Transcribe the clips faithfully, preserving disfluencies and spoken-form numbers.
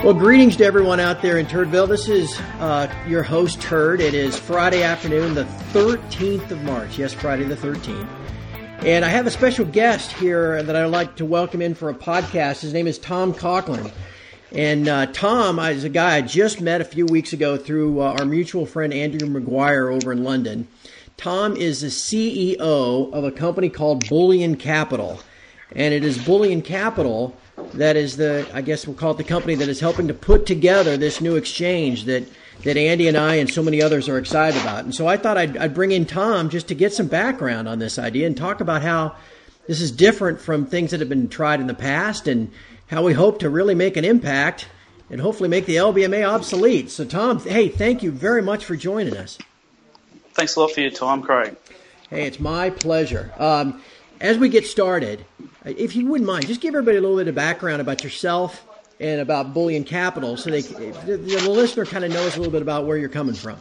Well, greetings to everyone out there in Turdville. This is uh, your host, Turd. It is Friday afternoon, the thirteenth of March. Yes, Friday the thirteenth. And I have a special guest here that I'd like to welcome in for a podcast. His name is Tom Coughlin. And uh, Tom is a guy I just met a few weeks ago through uh, our mutual friend Andrew McGuire over in London. Tom is the C E O of a company called Bullion Capital. And it is Bullion Capital that is the, I guess we'll call it the company that is helping to put together this new exchange that, that Andy and I and so many others are excited about. And so I thought I'd, I'd bring in Tom just to get some background on this idea and talk about how this is different from things that have been tried in the past and how we hope to really make an impact and hopefully make the L B M A obsolete. So Tom, hey, thank you very much for joining us. Thanks a lot for your time, Craig. Hey, it's my pleasure. Um, as we get started, if you wouldn't mind, just give everybody a little bit of background about yourself and about Bullion Capital so they, the, the listener kind of knows a little bit about where you're coming from.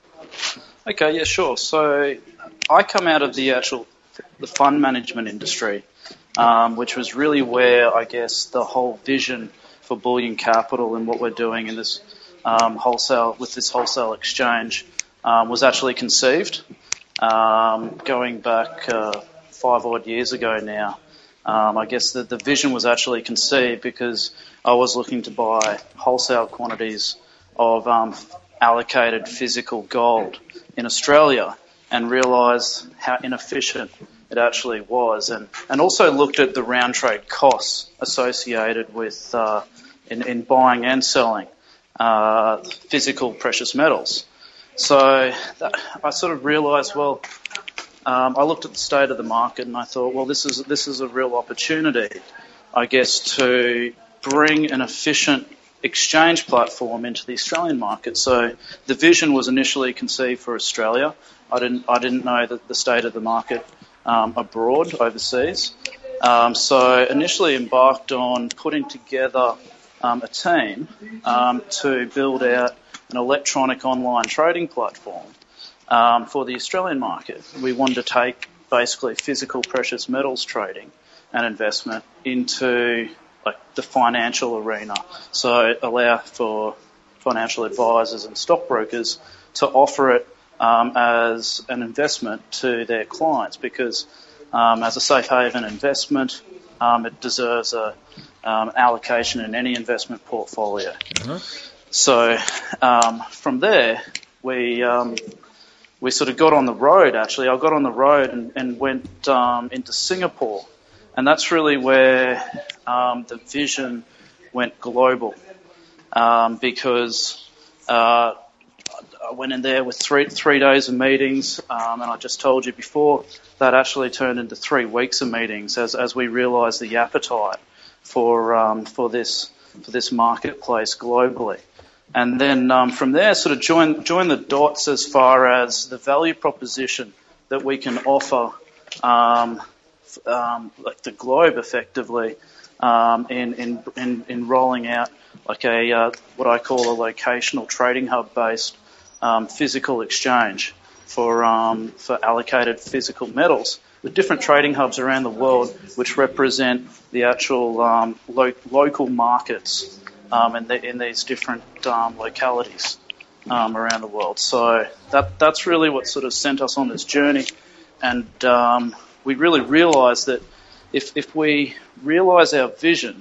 Okay, yeah, sure. So I come out of the actual the fund management industry, um, which was really where, I guess, the whole vision for Bullion Capital and what we're doing in this um, wholesale, with this wholesale exchange um, was actually conceived um, going back uh, five odd years ago now. Um, I guess the, the vision was actually conceived because I was looking to buy wholesale quantities of um, allocated physical gold in Australia and realised how inefficient it actually was, and, and also looked at the round trade costs associated with uh, in, in buying and selling uh, physical precious metals. So that, I sort of realised, well, Um, I looked at the state of the market and I thought, well, this is this is a real opportunity, I guess, to bring an efficient exchange platform into the Australian market. So the vision was initially conceived for Australia. I didn't I didn't know that the state of the market um, abroad, overseas. Um, so initially embarked on putting together um, a team um, to build out an electronic online trading platform Um, for the Australian market. We wanted to take basically physical precious metals trading and investment into like the financial arena. So allow for financial advisors and stockbrokers to offer it um, as an investment to their clients because um, as a safe haven investment, um, it deserves a um, allocation in any investment portfolio. Uh-huh. So um, from there, we um, We sort of got on the road, actually. I got on the road and, and went um, into Singapore. And that's really where um, the vision went global um, because uh, I went in there with three three days of meetings. Um, and I just told you before, that actually turned into three weeks of meetings as, as we realised the appetite for um, for this for this marketplace globally. And then um, from there, sort of join join the dots as far as the value proposition that we can offer, um, um, like the globe, effectively, um, in, in in in rolling out like a uh, what I call a locational trading hub based um, physical exchange for um, for allocated physical metals with different trading hubs around the world, which represent the actual um, lo- local markets. Um, in, the, in these different um, localities um, around the world. So that that's really what sort of sent us on this journey. And um, we really realised that if if we realise our vision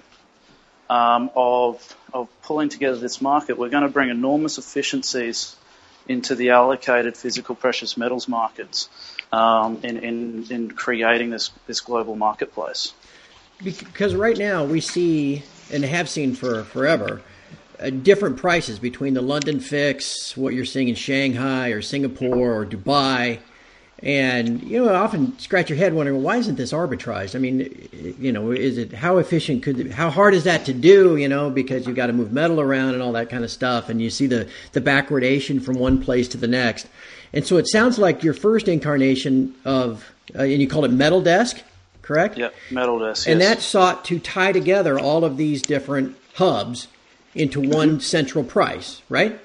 um, of of pulling together this market, we're going to bring enormous efficiencies into the allocated physical precious metals markets um, in, in, in creating this, this global marketplace. Because right now we see, and have seen for forever, uh, different prices between the London fix, what you're seeing in Shanghai or Singapore or Dubai. And, you know, I often scratch your head wondering, why isn't this arbitraged? I mean, you know, is it, how efficient could, how hard is that to do, you know, because you've got to move metal around and all that kind of stuff. And you see the, the backwardation from one place to the next. And so it sounds like your first incarnation of, uh, and you called it Metal Desk, correct? Yep, Metal Desk, And yes. that sought to tie together all of these different hubs into one central price, right?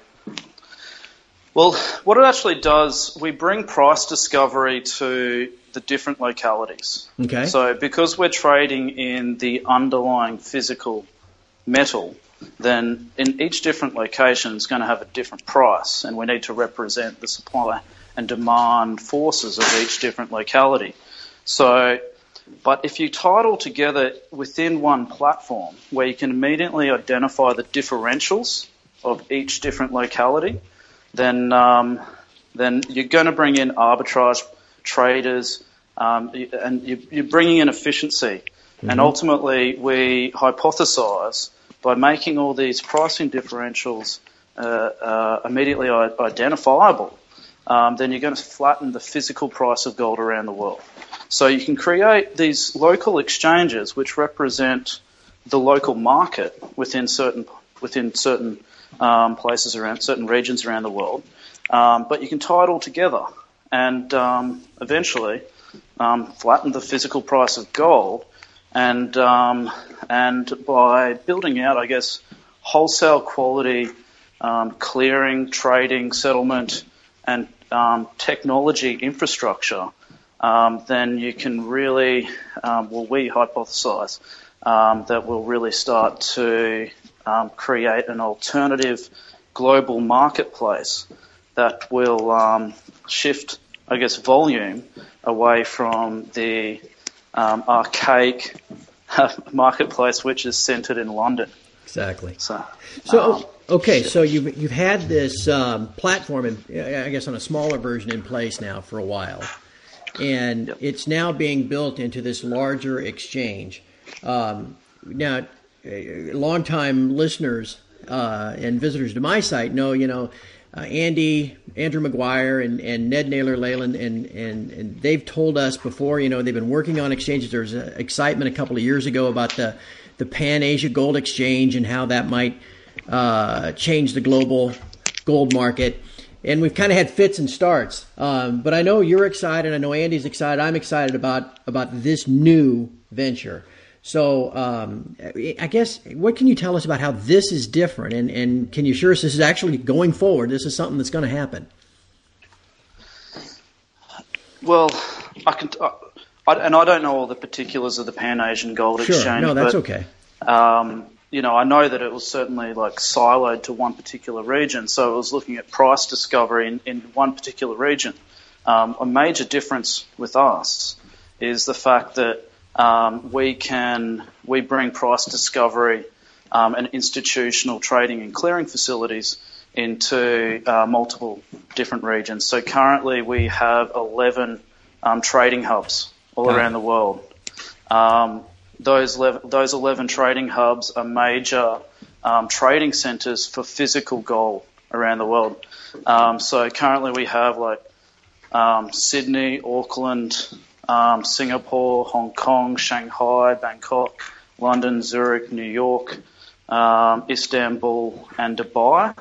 Well, what it actually does, we bring price discovery to the different localities. Okay. So because we're trading in the underlying physical metal, then in each different location is going to have a different price, and we need to represent the supply and demand forces of each different locality. So, but if you tie it all together within one platform where you can immediately identify the differentials of each different locality, then um, then you're going to bring in arbitrage traders, um, and you're bringing in efficiency. Mm-hmm. And ultimately, we hypothesize by making all these pricing differentials uh, uh, immediately identifiable, um, then you're going to flatten the physical price of gold around the world. So you can create these local exchanges which represent the local market within certain within certain um, places around certain regions around the world, um, but you can tie it all together and um, eventually um, flatten the physical price of gold. And um, and by building out, I guess, wholesale quality um, clearing, trading, settlement, and um, technology infrastructure, um, then you can really, um, well, we hypothesize um, that we'll really start to um, create an alternative global marketplace that will um, shift, I guess, volume away from the Um, archaic marketplace, which is centered in London. Exactly. So, so um, okay, so you've you've had this um, platform, in, I guess, on a smaller version in place now for a while, and yep. It's now being built into this larger exchange. Um, now, longtime listeners uh, and visitors to my site know, you know, uh, Andy, Andrew McGuire, and, and Ned Naylor Leyland, and, and, and they've told us before, you know, they've been working on exchanges. There was uh, excitement a couple of years ago about the, the Pan-Asia Gold Exchange and how that might uh, change the global gold market. And we've kind of had fits and starts. Um, but I know you're excited. I know Andy's excited. I'm excited about, about this new venture. So um, I guess, what can you tell us about how this is different? And, and can you assure us this is actually going forward? This is something that's going to happen? Well, I can, I, and I don't know all the particulars of the Pan-Asian Gold sure. Exchange. No, that's but, okay. Um, you know, I know that it was certainly like siloed to one particular region. So it was looking at price discovery in, in one particular region. Um, a major difference with us is the fact that Um, we can we bring price discovery um, and institutional trading and clearing facilities into uh, multiple different regions. So currently we have eleven um, trading hubs all okay. around the world. Um, those eleven, those eleven trading hubs are major um, trading centers for physical gold around the world. Um, so currently we have like um, Sydney, Auckland, Um, Singapore, Hong Kong, Shanghai, Bangkok, London, Zurich, New York, um, Istanbul, and Dubai.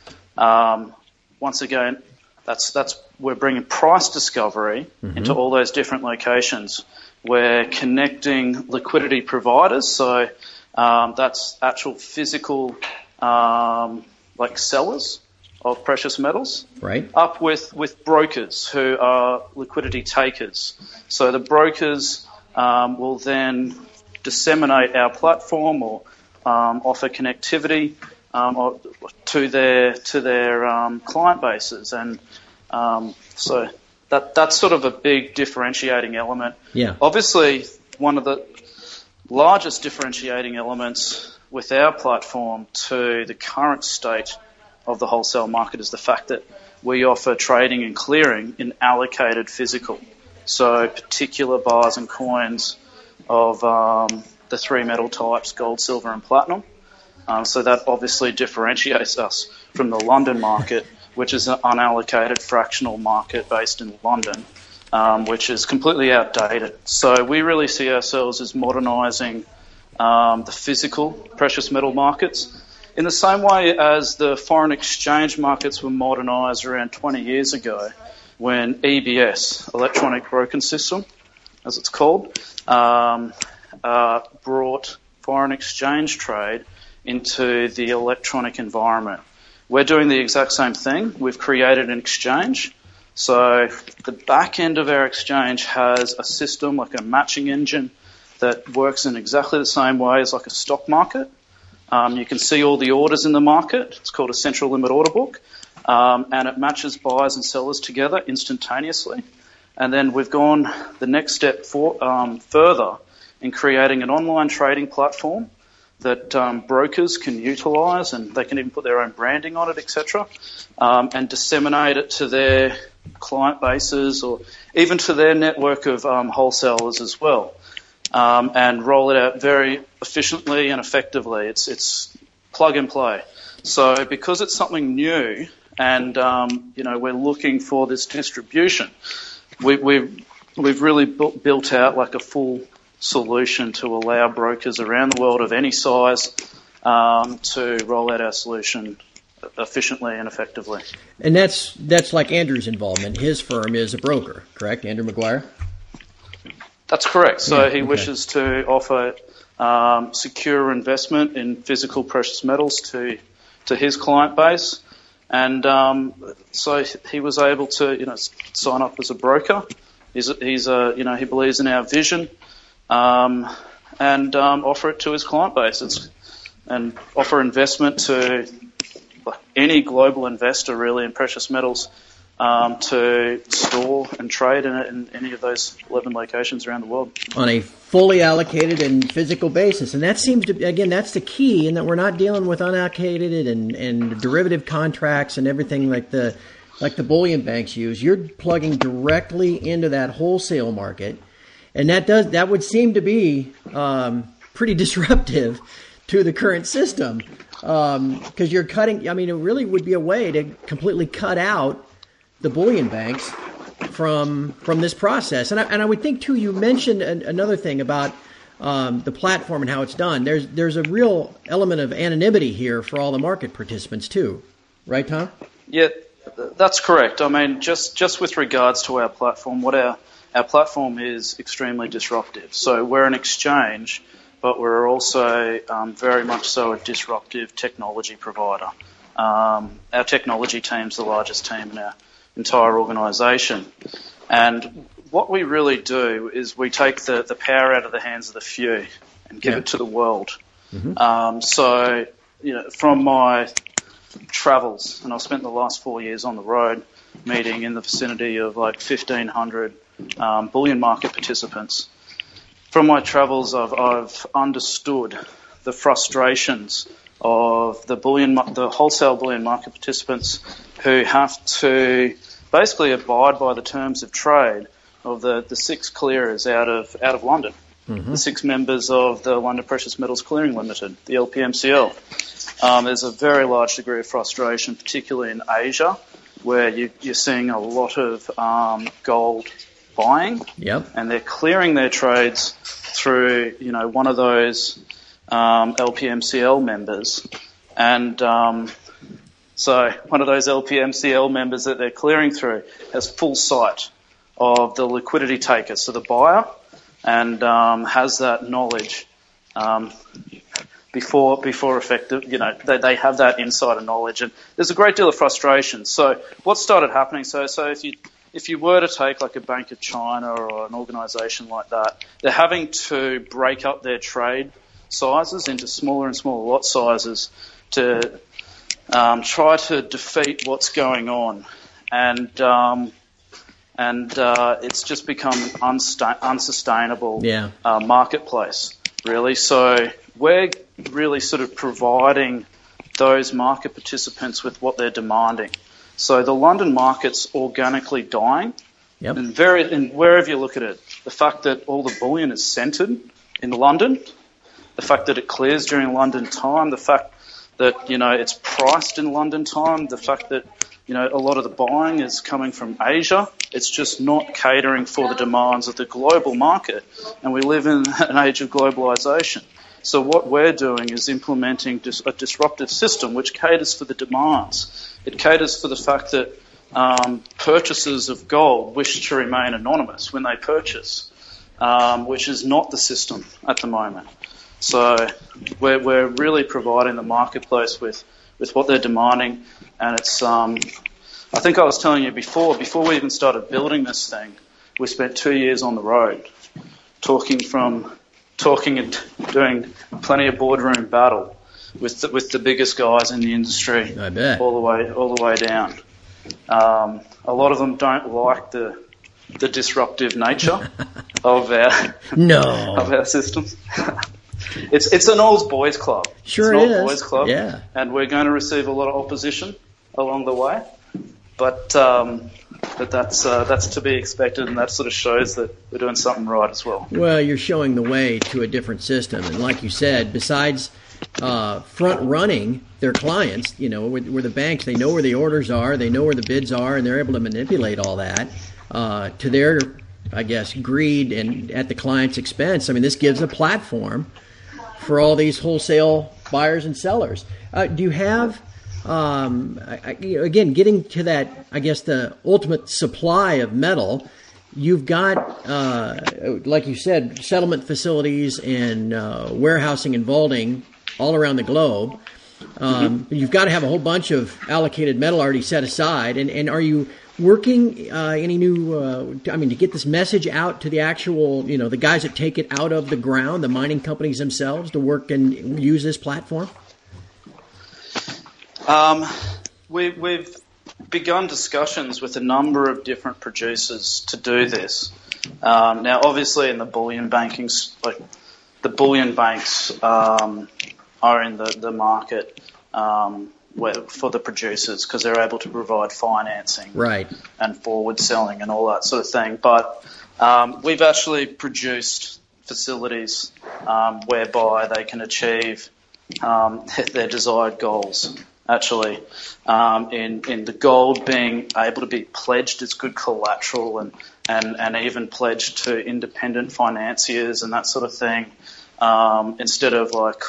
Um, once again, that's that's we're bringing price discovery mm-hmm. into all those different locations. We're connecting liquidity providers, so um, that's actual physical, um, like sellers of precious metals, right? Up with, with brokers who are liquidity takers. So the brokers um, will then disseminate our platform or um, offer connectivity um, or, to their to their um, client bases, and um, so that that's sort of a big differentiating element. Yeah. Obviously, one of the largest differentiating elements with our platform to the current state of the wholesale market is the fact that we offer trading and clearing in allocated physical. So particular bars and coins of um, the three metal types, gold, silver, and platinum. Um, so that obviously differentiates us from the London market, which is an unallocated fractional market based in London, um, which is completely outdated. So we really see ourselves as modernising um, the physical precious metal markets in the same way as the foreign exchange markets were modernised around twenty years ago when E B S, Electronic Broking System, as it's called, um, uh, brought foreign exchange trade into the electronic environment. We're doing the exact same thing. We've created an exchange. So the back end of our exchange has a system like a matching engine that works in exactly the same way as like a stock market. Um, you can see all the orders in the market. It's called a central limit order book, um, and it matches buyers and sellers together instantaneously. And then we've gone the next step for, um, further in creating an online trading platform that um, brokers can utilise, and they can even put their own branding on it, et cetera, um, and disseminate it to their client bases or even to their network of um, wholesalers as well, um, and roll it out very efficiently and effectively. It's it's plug and play. So because it's something new, and um, you know we're looking for this distribution, we, we've we've really bu- built out like a full solution to allow brokers around the world of any size um, to roll out our solution efficiently and effectively. And that's that's like Andrew's involvement. His firm is a broker, correct? Andrew McGuire? That's correct. So yeah, he okay. wishes to offer um, secure investment in physical precious metals to to his client base. And um, so he was able to, you know, sign up as a broker. He's, he's a, you know, he believes in our vision. Um, and um, offer it to his client base it's, and offer investment to any global investor really in precious metals um, to store and trade in, it in any of those eleven locations around the world. On a fully allocated and physical basis. And that seems to, again, that's the key in that we're not dealing with unallocated and, and derivative contracts and everything like the like the bullion banks use. You're plugging directly into that wholesale market. And that does that would seem to be um, pretty disruptive to the current system because um, you're cutting. I mean, it really would be a way to completely cut out the bullion banks from from this process. And I, and I would think too. You mentioned an, another thing about um, the platform and how it's done. There's there's a real element of anonymity here for all the market participants too, right, Tom? Yeah, that's correct. I mean, just just with regards to our platform, what our Our platform is extremely disruptive. So we're an exchange, but we're also um, very much so a disruptive technology provider. Um, our technology team's the largest team in our entire organisation. And what we really do is we take the, the power out of the hands of the few and give yeah. it to the world. Mm-hmm. Um, so, you know, from my travels, and I've spent the last four years on the road meeting in the vicinity of like fifteen hundred Um, bullion market participants. From my travels, I've, I've understood the frustrations of the bullion, the wholesale bullion market participants who have to basically abide by the terms of trade of the, the six clearers out of out of London, mm-hmm. the six members of the London Precious Metals Clearing Limited, the L P M C L. Um, there's a very large degree of frustration, particularly in Asia, where you, you're seeing a lot of um, gold buying, yep. and they're clearing their trades through, you know, one of those um, L P M C L members, and um, so one of those L P M C L members that they're clearing through has full sight of the liquidity taker, so the buyer, and um, has that knowledge um, before before effective. You know, they they have that insider knowledge, and there's a great deal of frustration. So what started happening? So so if you If you were to take like a Bank of China or an organisation like that, they're having to break up their trade sizes into smaller and smaller lot sizes to um, try to defeat what's going on, and um, and uh, it's just become an unsta- unsustainable yeah. uh, marketplace, really. So we're really sort of providing those market participants with what they're demanding. So the London market's organically dying, yep. and very, and wherever you look at it, the fact that all the bullion is centred in London, the fact that it clears during London time, the fact that, you know, it's priced in London time, the fact that, you know, a lot of the buying is coming from Asia, it's just not catering for the demands of the global market, and we live in an age of globalisation. So what we're doing is implementing a disruptive system which caters for the demands. It caters for the fact that um, purchasers of gold wish to remain anonymous when they purchase, um, which is not the system at the moment. So we're, we're really providing the marketplace with, with what they're demanding, and it's. Um, I think I was telling you before, before we even started building this thing, we spent two years on the road, talking from. talking and doing plenty of boardroom battle with the, with the biggest guys in the industry. I bet. All the way all the way down. Um, a lot of them don't like the the disruptive nature of our no of our systems. It's it's an old boys club. Sure it's an it old is. boys club. Yeah. And we're going to receive a lot of opposition along the way, but um, but that's uh, that's to be expected, and that sort of shows that we're doing something right as well. Well, you're showing the way to a different system, and like you said, besides uh, front running their clients, you know, where, where the banks, they know where the orders are, they know where the bids are, and they're able to manipulate all that uh, to their, I guess, greed and at the client's expense. I mean, this gives a platform for all these wholesale buyers and sellers. Uh, do you have, um, I, you know, again, getting to that, I guess, the ultimate supply of metal, you've got, uh, like you said, settlement facilities and uh, warehousing and vaulting all around the globe. Um, mm-hmm. You've got to have a whole bunch of allocated metal already set aside. And, and are you working uh, any new, uh, I mean, to get this message out to the actual, you know, the guys that take it out of the ground, the mining companies themselves, to work and use this platform? Um, we, we've begun discussions with a number of different producers to do this. Um, now, obviously, in the bullion banking, like the bullion banks um, are in the, the market um, where, for the producers because they're able to provide financing, right, and forward selling and all that sort of thing. But um, we've actually produced facilities um, whereby they can achieve um, their desired goals. Actually, um, in in the gold being able to be pledged as good collateral and, and, and even pledged to independent financiers and that sort of thing, um, instead of like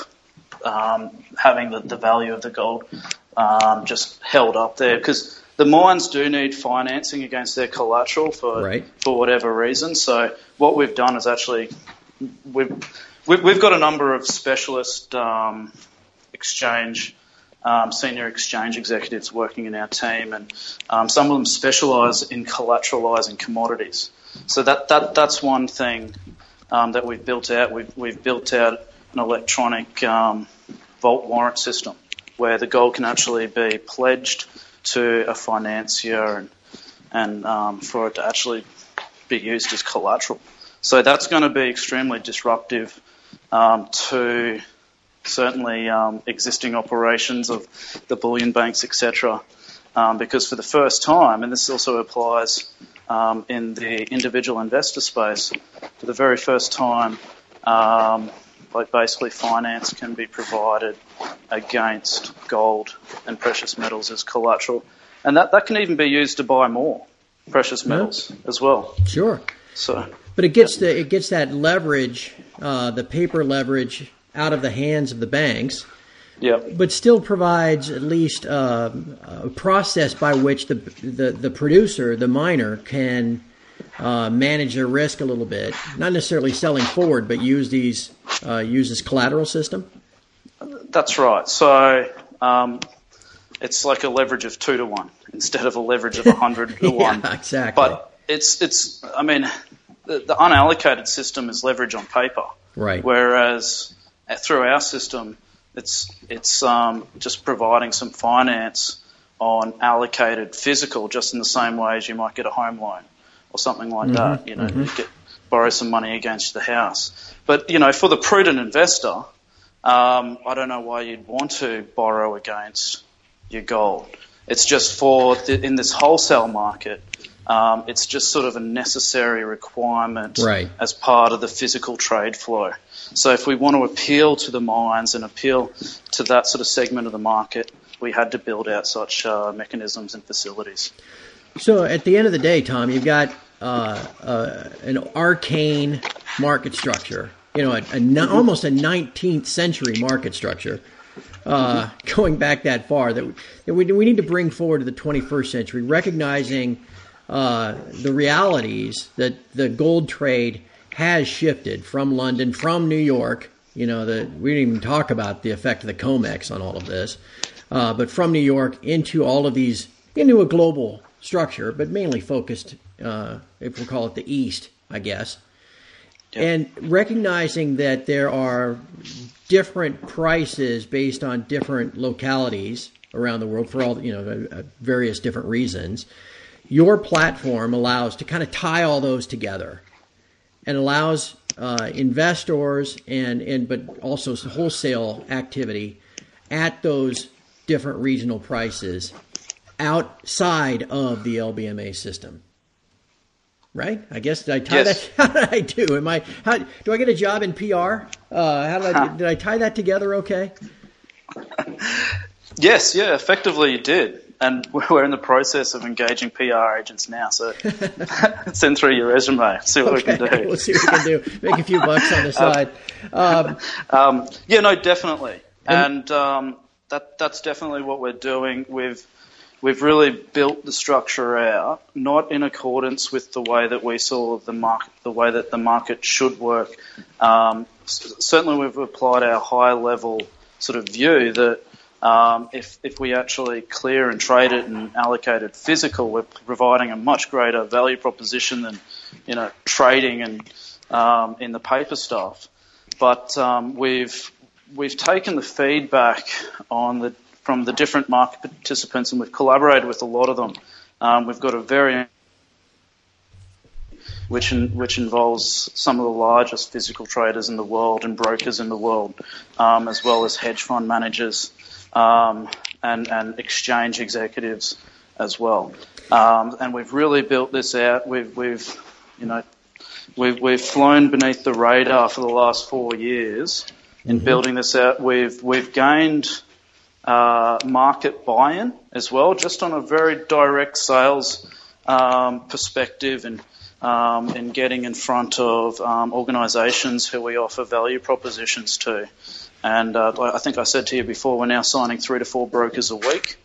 um, having the, the value of the gold um, just held up there, because the mines do need financing against their collateral for right. for whatever reason. So what we've done is actually we've we've, we've got a number of specialist um, exchange. Um, senior exchange executives working in our team, and um, some of them specialise in collateralising commodities. So that, that that's one thing um, that we've built out. We've we've built out an electronic um, vault warrant system where the gold can actually be pledged to a financier and and um, for it to actually be used as collateral. So that's going to be extremely disruptive um, to certainly um, existing operations of the bullion banks, et cetera, um, because for the first time, and this also applies um, in the individual investor space, for the very first time, um, like basically finance can be provided against gold and precious metals as collateral, and that, that can even be used to buy more precious metals yeah. as well. Sure. So, but it gets the it gets that leverage, uh, the paper leverage, out of the hands of the banks, yep. but still provides at least uh, a process by which the, the the producer, the miner, can uh, manage their risk a little bit. Not necessarily selling forward, but use these uh, use this collateral system. That's right. So um, it's like a leverage of two to one instead of a leverage of a hundred to yeah, one. Exactly. But it's it's. I mean, the, the unallocated system is leverage on paper, right? Whereas through our system, it's it's um, just providing some finance on allocated physical, just in the same way as you might get a home loan or something like mm-hmm, that. You know, mm-hmm. you get borrow some money against the house. But you know, for the prudent investor, um, I don't know why you'd want to borrow against your gold. It's just for the, in this wholesale market. Um, it's just sort of a necessary requirement right. as part of the physical trade flow. So if we want to appeal to the mines and appeal to that sort of segment of the market, we had to build out such uh, mechanisms and facilities. So at the end of the day, Tom, you've got uh, uh, an arcane market structure, you know, a, a, mm-hmm. almost a nineteenth century market structure. Uh, mm-hmm. Going back that far, that, that we, we need to bring forward to the twenty-first century, recognizing uh, the realities that the gold trade has shifted from London, from New York. You know, the, we didn't even talk about the effect of the COMEX on all of this, uh, but from New York into all of these, into a global structure, but mainly focused, uh, if we call it the East, I guess. Yep. And recognizing that there are different prices based on different localities around the world for all, you know, various different reasons, your platform allows to kind of tie all those together and allows uh, investors and, and but also wholesale activity at those different regional prices outside of the L B M A system. Right? I guess did I tie yes. that? How did I do? Am I? How do I get a job in P R? Uh, how did I? Did I tie that together? Okay. Yes. Yeah. Effectively, you did, and we're in the process of engaging P R agents now. So send through your resume. See what okay. we can do. We'll see what we can do. Make a few bucks on the side. Um, um, yeah. No. Definitely. And um, that that's definitely what we're doing. We've We've really built the structure out, not in accordance with the way that we saw the market, the way that the market should work. Um, certainly, we've applied our high-level sort of view that um, if if we actually clear and trade it and allocate it physical, we're providing a much greater value proposition than, you know, trading and um, in the paper stuff. But um, we've we've taken the feedback on the from the different market participants, and we've collaborated with a lot of them. Um, we've got a very, which in, which involves some of the largest physical traders in the world and brokers in the world, um, as well as hedge fund managers um, and, and exchange executives as well. Um, and we've really built this out. We've, we've, you know, we've we've flown beneath the radar for the last four years in mm-hmm. building this out. We've we've gained Uh, market buy-in as well, just on a very direct sales um, perspective and um, and getting in front of um, organisations who we offer value propositions to. And uh, I think I said to you before, we're now signing three to four brokers a week.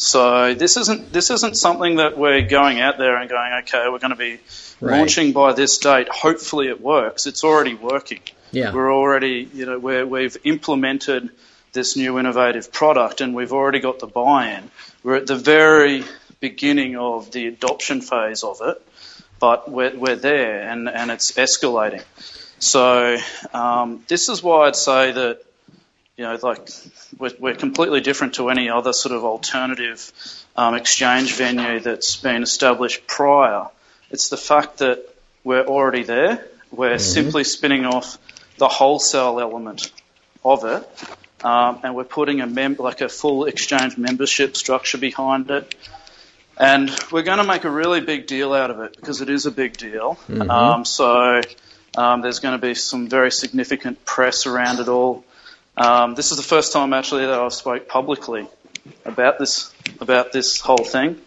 So this isn't this isn't something that we're going out there and going, okay, we're going to be right. launching by this date. Hopefully it works. It's already working. Yeah. We're already, you know, we're, we've implemented this new innovative product, and we've already got the buy-in. We're at the very beginning of the adoption phase of it, but we're, we're there, and, and it's escalating. So um, this is why I'd say that, you know, like we're, we're completely different to any other sort of alternative um, exchange venue that's been established prior. It's the fact that we're already there. We're mm-hmm. simply spinning off the wholesale element of it. Um, and we're putting a mem- like a full exchange membership structure behind it. And we're going to make a really big deal out of it because it is a big deal. Mm-hmm. Um, so um, there's going to be some very significant press around it all. Um, this is the first time actually that I've spoke publicly about this about this whole thing.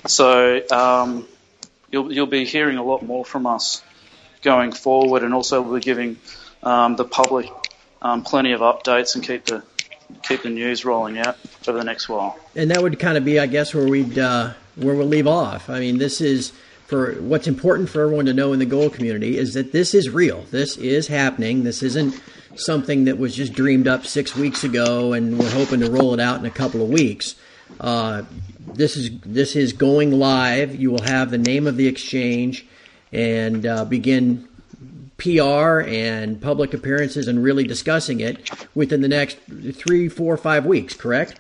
So um, you'll you'll be hearing a lot more from us going forward, and also we'll be giving um, the public Um, plenty of updates and keep the keep the news rolling out over the next while. And that would kind of be, I guess, where we'd uh, where we'll leave off. I mean, this is for what's important for everyone to know in the gold community is that this is real. This is happening. This isn't something that was just dreamed up six weeks ago and we're hoping to roll it out in a couple of weeks. Uh, this is this is going live. You will have the name of the exchange and uh, begin P R and public appearances and really discussing it within the next three, four, five weeks, correct?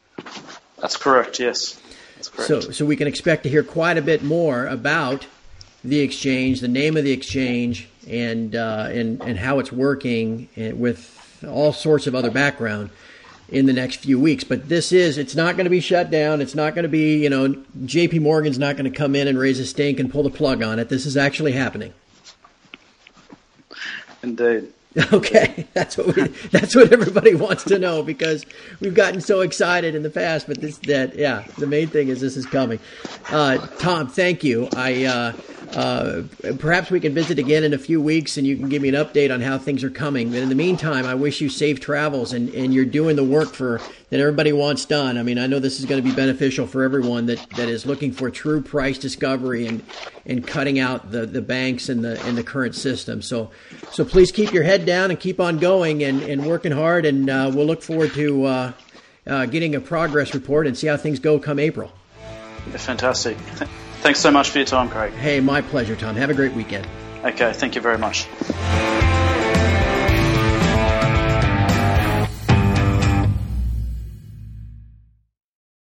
That's correct, yes. That's correct. So, so we can expect to hear quite a bit more about the exchange, the name of the exchange, and uh, and, and how it's working with all sorts of other background in the next few weeks. But this is, it's not going to be shut down. It's not going to be, you know, J P Morgan's not going to come in and raise a stink and pull the plug on it. This is actually happening. Indeed. Okay, that's what we, that's what everybody wants to know because we've gotten so excited in the past. But this, that, yeah, the main thing is this is coming. Uh, Tom, thank you. I uh, uh, perhaps we can visit again in a few weeks, and you can give me an update on how things are coming. But in the meantime, I wish you safe travels, and, and you're doing the work for that everybody wants done. I mean, I know this is going to be beneficial for everyone that, that is looking for true price discovery and and cutting out the, the banks and the and the current system. So so please keep your head down and keep on going and, and working hard, and uh, we'll look forward to uh, uh, getting a progress report and see how things go come April. Yeah, fantastic. Th- thanks so much for your time, Craig. Hey, my pleasure, Tom. Have a great weekend. Okay, thank you very much.